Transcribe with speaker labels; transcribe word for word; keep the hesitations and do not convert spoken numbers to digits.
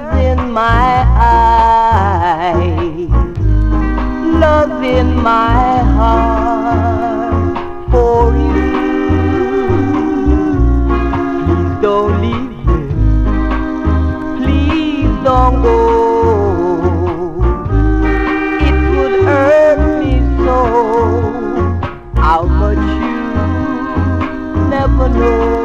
Speaker 1: tears in my eyes, love in my heart for you. Please don't leave me, please don't go. It would hurt me so, how much you never know.